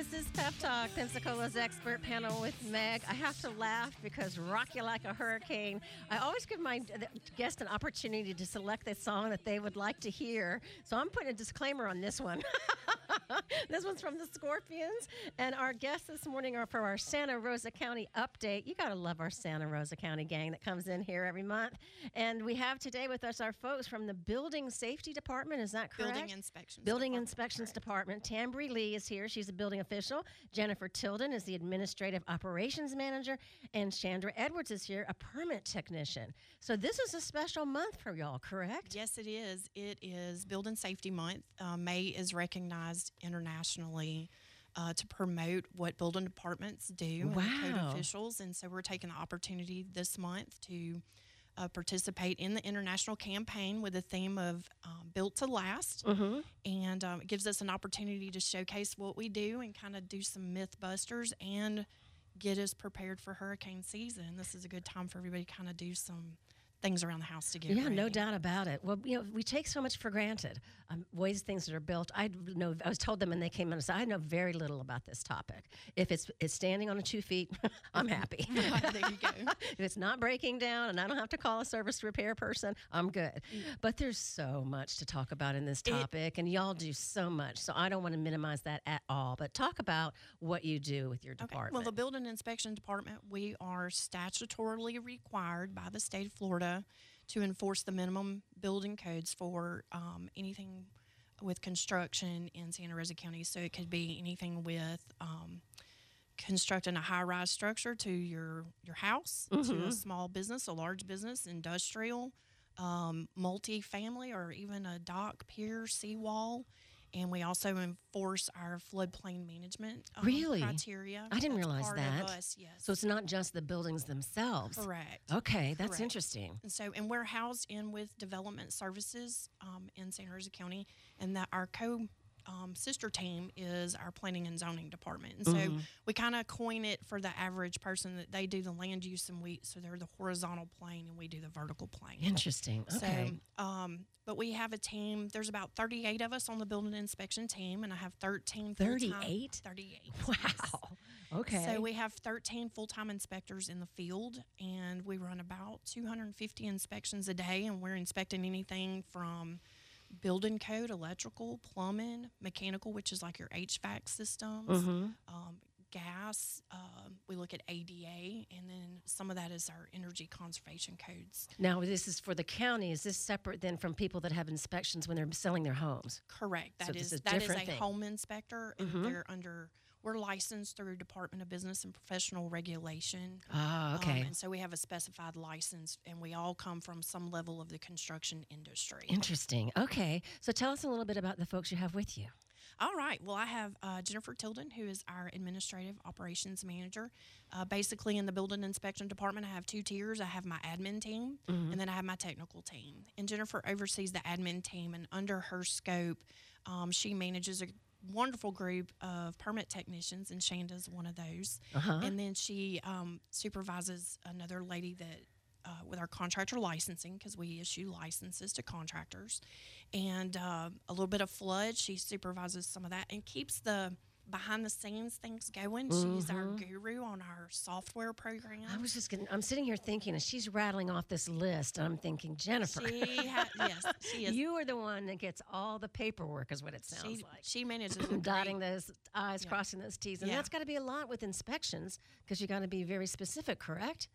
This is Pep Talk, Pensacola's expert panel with Meg. I have to laugh because Rock You Like a Hurricane. I always give my guest an opportunity to select the song that they would like to hear. So I'm putting a disclaimer on this one. This one's from the Scorpions. And our guests this morning are for our Santa Rosa County update. You got to love our Santa Rosa County gang that comes in here every month. And we have today with us our folks from the Building Safety Department. Is that correct? Building Inspections Department. Tambry Lee is here. She's a building official. Jennifer Tilden is the Administrative Operations Manager. And Chandra Edwards is here, a permit technician. So this is a special month for y'all, correct? Yes, it is. It is Building Safety Month. May is recognized internationally to promote what building departments do and code officials. And so we're taking the opportunity this month to participate in the international campaign with the theme of Built to Last. Mm-hmm. And it gives us an opportunity to showcase what we do and kind of do some myth busters and get us prepared for hurricane season. This is a good time for everybody to kind of do some things around the house to get ready. No doubt about it. Well, we take so much for granted. Ways things that are built. I was told them when they came in, I know very little about this topic. If it's standing on 2 feet, I'm happy. There you go. If it's not breaking down and I don't have to call a service repair person, I'm good. But there's so much to talk about in this topic, and y'all do so much. So I don't want to minimize that at all. But talk about what you do with your department. Well, the Building Inspection Department, we are statutorily required by the state of Florida to enforce the minimum building codes for anything with construction in Santa Rosa County. So it could be anything with constructing a high-rise structure to your house, to a small business, a large business, industrial, multi-family, or even a dock, pier, seawall. And we also enforce our floodplain management criteria. I didn't realize that. Us, yes. So it's not just the buildings themselves. Correct. Okay, that's interesting. And we're housed in with development services in Santa Rosa County, and that our sister team is our planning and zoning department. And so we kind of coin it for the average person that they do the land use, and so they're the horizontal plane and we do the vertical plane. Interesting. Okay. So, but we have a team. There's about 38 of us on the building inspection team, and I have 13 full-time. 38? 38. Wow. Yes. Okay. So we have 13 full-time inspectors in the field, and we run about 250 inspections a day, and we're inspecting anything from building code, electrical, plumbing, mechanical, which is like your HVAC systems, gas. We look at ADA, and then some of that is our energy conservation codes. Now, this is for the county. Is this separate then from people that have inspections when they're selling their homes? Correct. That is a home inspector, and we're licensed through Department of Business and Professional Regulation. Ah, okay. And so we have a specified license, and we all come from some level of the construction industry. Interesting. Okay. So tell us a little bit about the folks you have with you. All right. Well, I have Jennifer Tilden, who is our Administrative Operations Manager. Basically, in the Building Inspection Department, I have 2 tiers. I have my admin team, and then I have my technical team. And Jennifer oversees the admin team, and under her scope, she manages a wonderful group of permit technicians, and Shanda's one of those. And then she supervises another lady that with our contractor licensing, because we issue licenses to contractors, and a little bit of flood. She supervises some of that and keeps the behind the scenes things going. She's our guru on our software program. I'm sitting here thinking, as she's rattling off this list, and I'm thinking, Jennifer. Yes, she is. You are the one that gets all the paperwork, is what it sounds like. She manages dotting those I's, crossing those T's. And that's got to be a lot with inspections, because you got to be very specific, correct?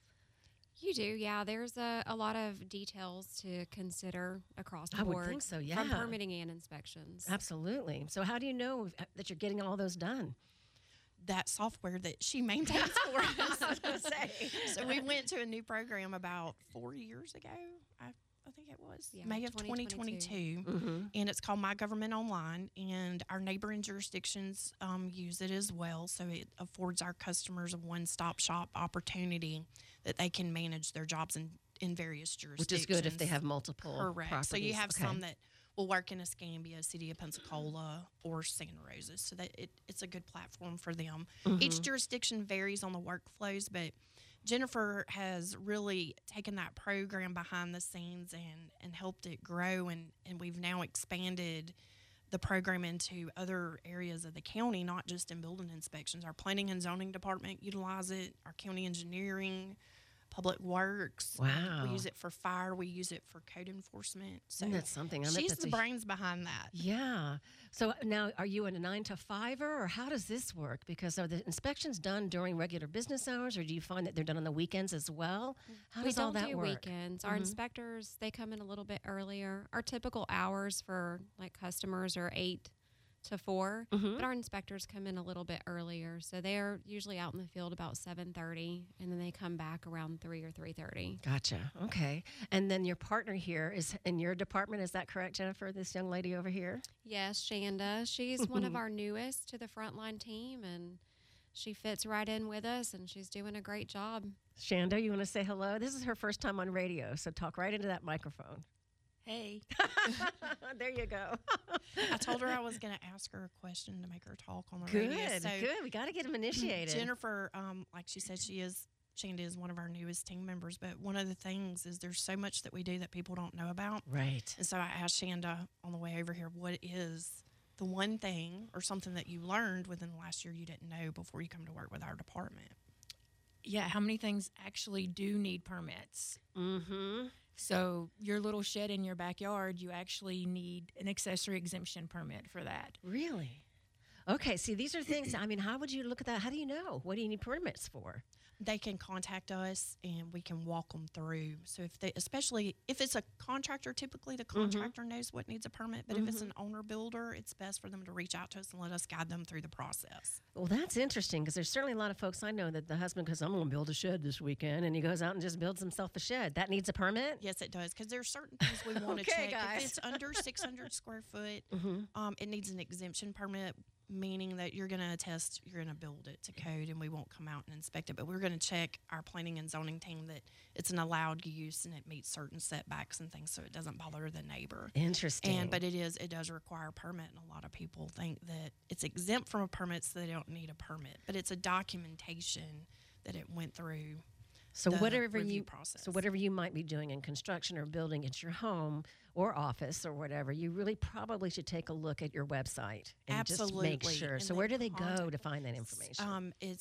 You do, yeah. There's a lot of details to consider across the board. I would think so, yeah. From permitting and inspections. Absolutely. So how do you know that you're getting all those done? That software that she maintains for us. I was going to say. So we went to a new program about 4 years ago. I think it was May of 2022, and it's called My Government Online, and our neighboring jurisdictions use it as well, so it affords our customers a one-stop shop opportunity that they can manage their jobs in various jurisdictions. Which is good if they have multiple properties. So you have some that will work in Escambia, City of Pensacola, or Santa Rosa, so that it's a good platform for them. Each jurisdiction varies on the workflows, but Jennifer has really taken that program behind the scenes and helped it grow, and we've now expanded the program into other areas of the county, not just in building inspections. Our planning and zoning department utilize it, our county engineering, public works. Wow. We use it for fire. We use it for code enforcement. So Isn't that something? I bet she's that's the brains behind that. Yeah. So now, are you a 9 to 5er, or how does this work? Because are the inspections done during regular business hours, or do you find that they're done on the weekends as well? How We does all don't that do work? weekends. Our inspectors, they come in a little bit earlier. Our typical hours for like customers are 8 to 4, but our inspectors come in a little bit earlier. So they're usually out in the field about 7:30, and then they come back around 3 or 3:30. Gotcha. Okay. And then your partner here is in your department. Is that correct, Jennifer? This young lady over here? Yes, Shanda. She's one of our newest to the frontline team, and she fits right in with us, and she's doing a great job. Shanda, you want to say hello? This is her first time on radio, so talk right into that microphone. Hey. There you go. I told her I was going to ask her a question to make her talk on the Good, radio. So good. We got to get them initiated. Jennifer, like she said, Shanda is one of our newest team members. But one of the things is there's so much that we do that people don't know about. Right. And so I asked Shanda on the way over here, what is the one thing or something that you learned within the last year you didn't know before you come to work with our department? Yeah, how many things actually do need permits? Mm-hmm. So your little shed in your backyard, you actually need an accessory exemption permit for that. Really? Okay, see, these are things, I mean, how would you look at that? How do you know? What do you need permits for? They can contact us and we can walk them through. So especially if it's a contractor, typically the contractor knows what needs a permit. But if it's an owner builder, it's best for them to reach out to us and let us guide them through the process. Well, that's interesting because there's certainly a lot of folks I know that the husband goes, I'm going to build a shed this weekend, and he goes out and just builds himself a shed. That needs a permit? Yes, it does, because there's certain things we want to Okay, check. guys. If it's under 600 square foot, it needs an exemption permit, meaning that you're going to attest, you're going to build it to code, and we won't come out and inspect it. But we're going to check our planning and zoning team that it's an allowed use and it meets certain setbacks and things so it doesn't bother the neighbor. Interesting. But it does require a permit, and a lot of people think that it's exempt from a permit, so they don't need a permit. But it's a documentation that it went through. So the whatever review you process. so whatever you might be doing in construction or building at your home or office or whatever, you really probably should take a look at your website and Absolutely. just make sure. And So then where do they go contact to find that information? It's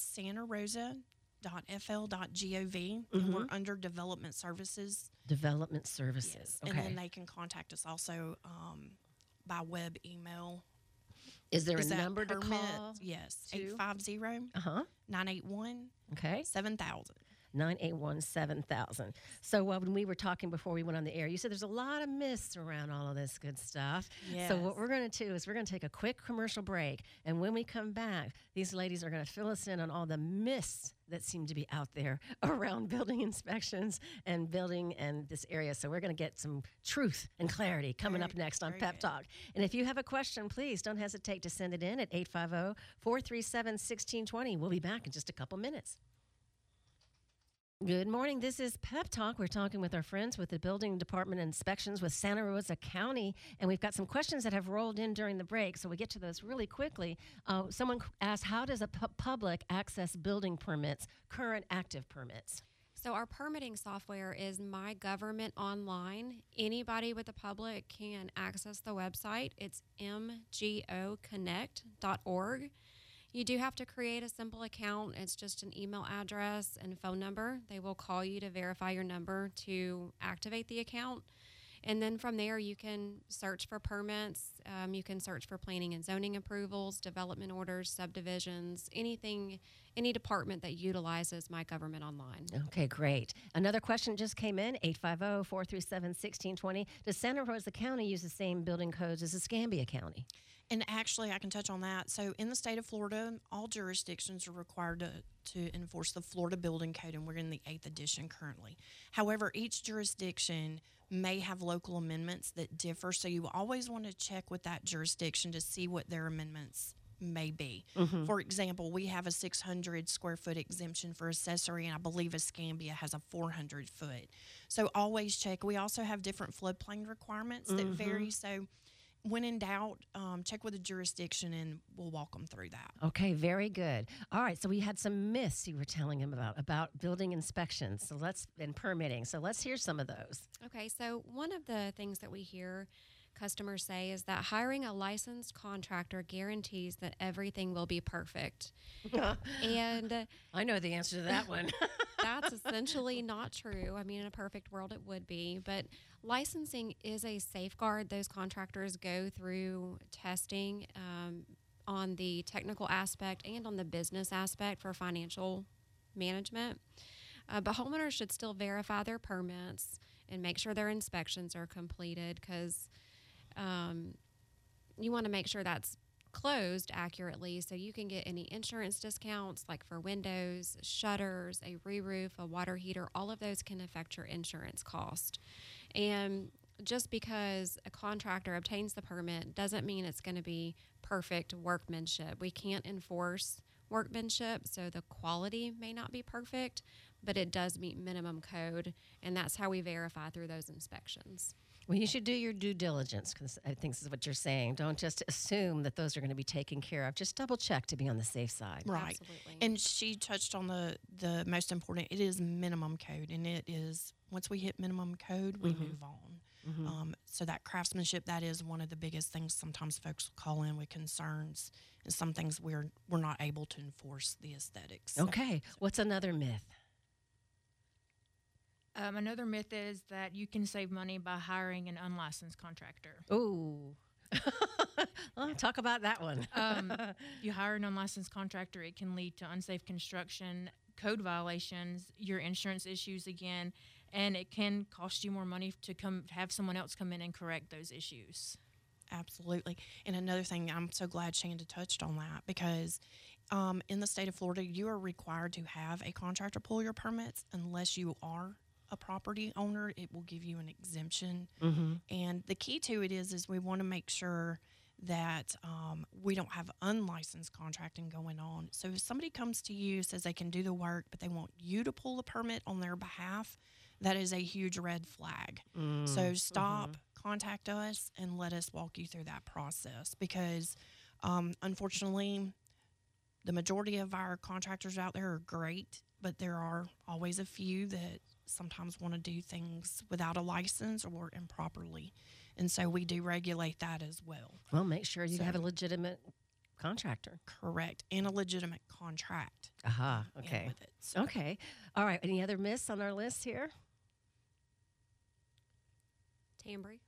santarosa.fl.gov, and we're under development services. Development services. Yes. Okay. And then they can contact us also by web email. Is there Is a that number to permit? call? Yes, to? 850-981-7000. Okay. 981-7000. So when we were talking before we went on the air, you said there's a lot of myths around all of this good stuff. So what Yes. we're going to do is we're going to take a quick commercial break. And when we come back, these ladies are going to fill us in on all the myths that seem to be out there around building inspections and building and this area. So we're going to get some truth and clarity coming up next on very Pep good. Talk. And if you have a question, please don't hesitate to send it in at 850-437-1620. We'll be back in just a couple minutes. Good morning. This is Pep Talk. We're talking with our friends with the Building Department Inspections with Santa Rosa County, and we've got some questions that have rolled in during the break, so we get to those really quickly. Someone asked, how does a public access building permits, current active permits? So our permitting software is My Government Online. Anybody with the public can access the website. It's mgoconnect.org. You do have to create a simple account. It's just an email address and phone number. They will call you to verify your number to activate the account. And then from there, you can search for permits. You can search for planning and zoning approvals, development orders, subdivisions, anything, any department that utilizes My Government Online. Okay, great. Another question just came in, 850-437-1620. Does Santa Rosa County use the same building codes as Escambia County? And actually, I can touch on that. So in the state of Florida, all jurisdictions are required to enforce the Florida Building Code, and we're in the 8th edition currently. However, each jurisdiction may have local amendments that differ, so you always want to check with that jurisdiction to see what their amendments may be. For example, we have a 600 square foot exemption for accessory, and I believe Escambia has a 400 foot. So always check. We also have different floodplain requirements that vary, so when in doubt, check with the jurisdiction and we'll walk them through that. Okay, very good. All right, so we had some myths you were telling him about building inspections and permitting. So let's hear some of those. Okay, so one of the things that we hear customers say is that hiring a licensed contractor guarantees that everything will be perfect. And I know the answer to that one. that's essentially not true. I mean, in a perfect world, it would be. But licensing is a safeguard. Those contractors go through testing on the technical aspect and on the business aspect for financial management. But homeowners should still verify their permits and make sure their inspections are completed, because you want to make sure that's closed accurately so you can get any insurance discounts, like for windows, shutters, a re-roof, a water heater. All of those can affect your insurance cost. And just because a contractor obtains the permit doesn't mean it's going to be perfect workmanship. We can't enforce workmanship, so the quality may not be perfect, but it does meet minimum code, and that's how we verify through those inspections. Well, you should do your due diligence, because I think this is what you're saying. Don't just assume that those are going to be taken care of. Just double check to be on the safe side. Right. Absolutely. And she touched on the most important. It is minimum code, and it is, once we hit minimum code, we move on. So that craftsmanship, that is one of the biggest things. Sometimes folks call in with concerns, and some things we're not able to enforce the aesthetics. Okay. What's another myth? Another myth is that you can save money by hiring an unlicensed contractor. Ooh. Well, talk about that one. If you hire an unlicensed contractor, it can lead to unsafe construction, code violations, your insurance issues again, and it can cost you more money to have someone else come in and correct those issues. Absolutely. And another thing, I'm so glad Shanda touched on that, because in the state of Florida, you are required to have a contractor pull your permits unless you are a property owner. It will give you an exemption. And the key to it is we want to make sure that we don't have unlicensed contracting going on. So if somebody comes to you, says they can do the work, but they want you to pull the permit on their behalf, that is a huge red flag. So stop, contact us, and let us walk you through that process, because unfortunately, the majority of our contractors out there are great, but there are always a few that sometimes want to do things without a license or improperly. And so we do regulate that as well. Well, make sure you have a legitimate contractor. Correct. And a legitimate contract. Aha. in Okay. with it. So, Okay. All right. Any other myths on our list here? Tambry.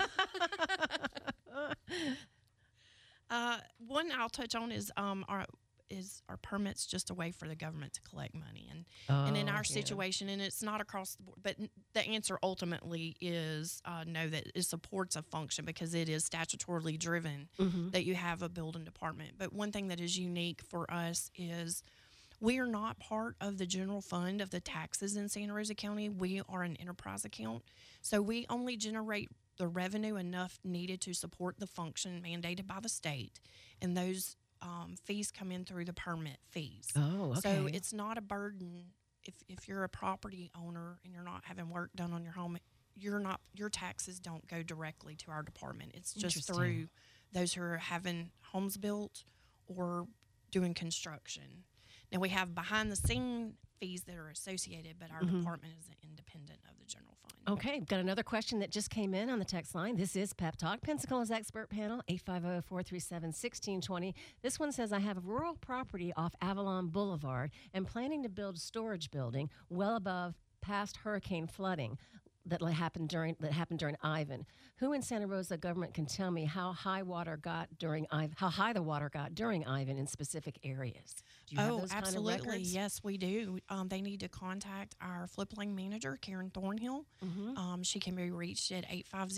one I'll touch on is our permits just a way for the government to collect money, and in our situation, and it's not across the board, but the answer ultimately is no, that it supports a function because it is statutorily driven that you have a building department. But one thing that is unique for us is we are not part of the general fund of the taxes in Santa Rosa County. We are an enterprise account, so we only generate the revenue enough needed to support the function mandated by the state, and those fees come in through the permit fees. Oh, okay. So it's not a burden if you're a property owner and you're not having work done on your home. Your taxes don't go directly to our department. It's just through those who are having homes built or doing construction. Now we have behind the scene fees that are associated, but our department is independent of the general fund. Okay, got another question that just came in on the text line. This is Pep Talk, Pensacola's expert panel, 850-437-1620. This one says, I have a rural property off Avalon Boulevard and planning to build a storage building well above past hurricane flooding that happened during Ivan. Who in Santa Rosa government can tell me how high the water got during Ivan in specific areas? Do you have those absolutely. kind of records? Yes, we do. They need to contact our floodplain manager, Karen Thornhill. She can be reached at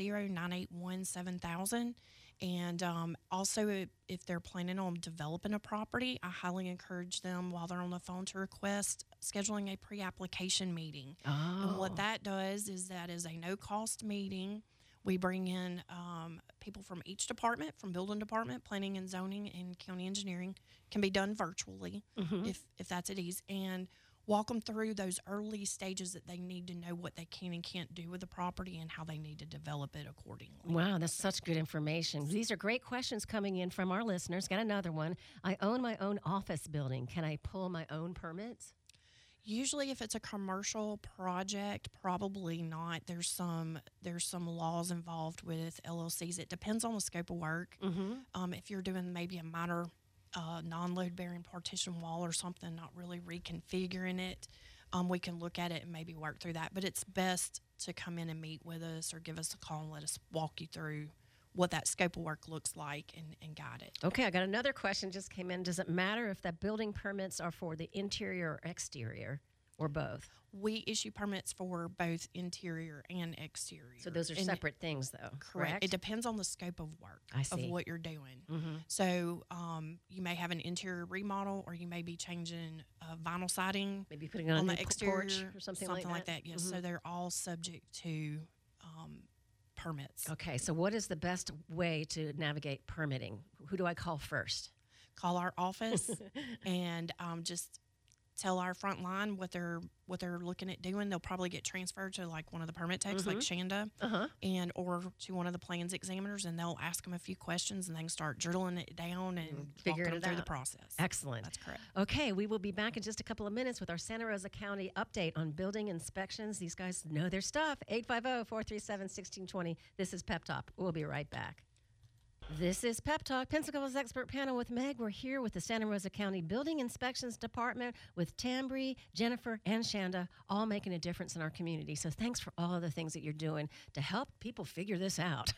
850-981-7000. And also, if they're planning on developing a property, I highly encourage them while they're on the phone to request scheduling a pre-application meeting. And what that does is that is a no-cost meeting. We bring in people from each department, from building department, planning and zoning, and county engineering. Can be done virtually if that's at ease, and walk them through those early stages that they need to know what they can and can't do with the property and how they need to develop it accordingly. Wow, that's such good information. These are great questions coming in from our listeners. Got another one. I own my own office building. Can I pull my own permits? Usually, if it's a commercial project, probably not. There's some laws involved with LLCs. It depends on the scope of work. If you're doing maybe a minor non-load bearing partition wall or something, not really reconfiguring it, we can look at it and maybe work through that. But it's best to come in and meet with us or give us a call and let us walk you through what that scope of work looks like and guide it. Okay, I got another question just came in. Does it matter if the building permits are for the interior or exterior or both? We issue permits for both interior and exterior. So those are And separate things, though, correct? It depends on the scope of work I of see. what you're doing. So you may have an interior remodel, or you may be changing vinyl siding Maybe putting on on a new the exterior porch or something like that. Yes, so they're all subject to permits. Okay, so what is the best way to navigate permitting? Who do I call first? Call our office and just tell our front line what they're looking at doing. They'll probably get transferred to like one of the permit techs, like Shanda, and or to one of the plans examiners, and they'll ask them a few questions, and they can start drilling it down and Figuring walking it them through the out. process. Excellent. That's correct. Okay, we will be back in just a couple of minutes with our Santa Rosa County update on building inspections. These guys know their stuff. 850-437-1620. This is Pep Talk. We'll be right back. This is Pep Talk, Pensacola's expert panel with Meg. We're here with the Santa Rosa County Building Inspections Department with Tambri, Jennifer, and Shanda, all making a difference in our community. So thanks for all of the things that you're doing to help people figure this out.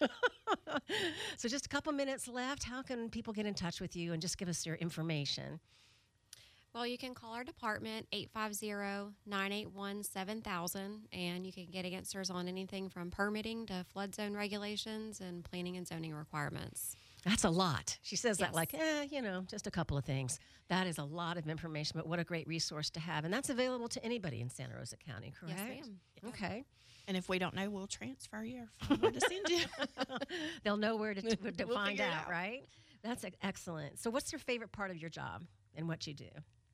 So just a couple minutes left. How can people get in touch with you and just give us your information? Well, you can call our department, 850-981-7000, and you can get answers on anything from permitting to flood zone regulations and planning and zoning requirements. That's a lot. She says that Yes. like, just a couple of things. That is a lot of information, but what a great resource to have. And that's available to anybody in Santa Rosa County, correct? Yes, ma'am. Okay. And if we don't know, we'll transfer you or find where to send you. They'll know where to We'll find figure it out, out. right? That's excellent. So what's your favorite part of your job and what you do?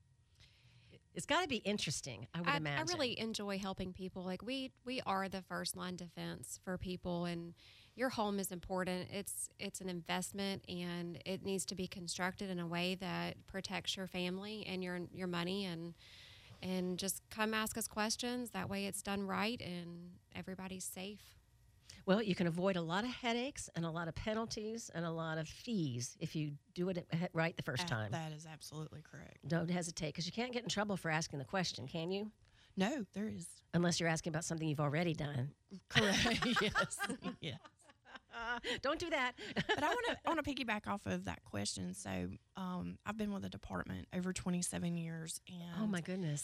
It's got to be interesting, I would I imagine. really enjoy helping people. Like we are the first line defense for people, and your home is important. It's an investment, and it needs to be constructed in a way that protects your family and your money, and just come ask us questions. That way, it's done right, and everybody's safe. Well, you can avoid a lot of headaches and a lot of penalties and a lot of fees if you do it right the first time. That is absolutely correct. Don't hesitate, because you can't get in trouble for asking the question, can you? No, there is. Unless you're asking about something you've already done. Correct. Yes. Yeah. Don't do that. But I want to piggyback off of that question. So I've been with the department over 27 years, and Oh my goodness.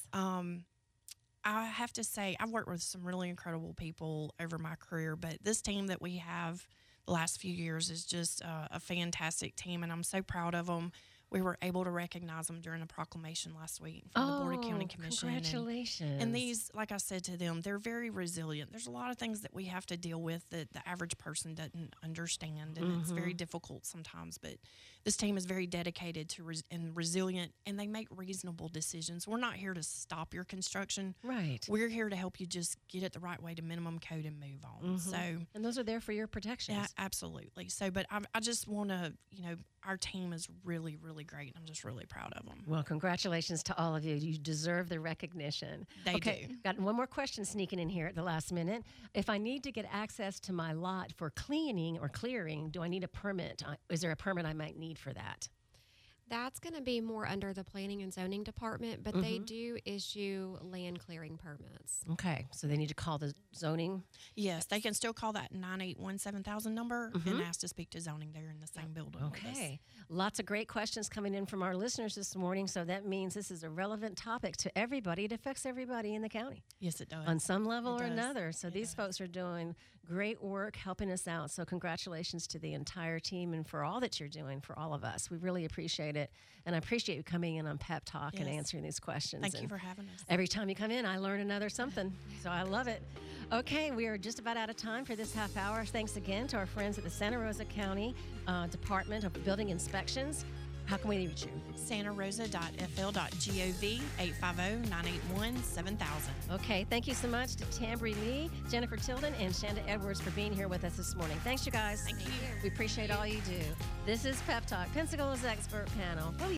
I have to say I've worked with some really incredible people over my career, but this team that we have the last few years is just a fantastic team, and I'm so proud of them. We were able to recognize them during a proclamation last week from the Board of County Commission. Congratulations. And these, like I said to them, they're very resilient. There's a lot of things that we have to deal with that the average person doesn't understand, and it's very difficult sometimes. But this team is very dedicated to and resilient, and they make reasonable decisions. We're not here to stop your construction. Right. We're here to help you just get it the right way to minimum code and move on. So, And those are there for your protections. yeah, absolutely. So, but I just want to, our team is really, really great. I'm just really proud of them. Well, congratulations to all of you. You deserve the recognition. They okay, do. Got one more question sneaking in here at the last minute. If I need to get access to my lot for cleaning or clearing, do I need a permit? Is there a permit I might need for that? That's going to be more under the planning and zoning department, but they do issue land clearing permits. Okay, so they need to call the zoning. Yes, they can still call that 981-7000 number and ask to speak to zoning there in the same building. with us. Okay, lots of great questions coming in from our listeners this morning. So that means this is a relevant topic to everybody. It affects everybody in the county Yes, it does. on some level It or does. another. So these folks are doing great work helping us out. So congratulations to the entire team and for all that you're doing for all of us. We really appreciate it. And I appreciate you coming in on Pep Talk and Yes. answering these questions. Thank you And for having us. every time you come in, I learn another something. So I love it. Okay, we are just about out of time for this half hour. Thanks again to our friends at the Santa Rosa County Department of Building Inspections. How can we reach you? santarosa.fl.gov, 850-981-7000. Okay, thank you so much to Tambri Lee, Jennifer Tilden, and Shanda Edwards for being here with us this morning. Thanks, you guys. Thank you. We appreciate all you do. This is Pep Talk, Pensacola's expert panel.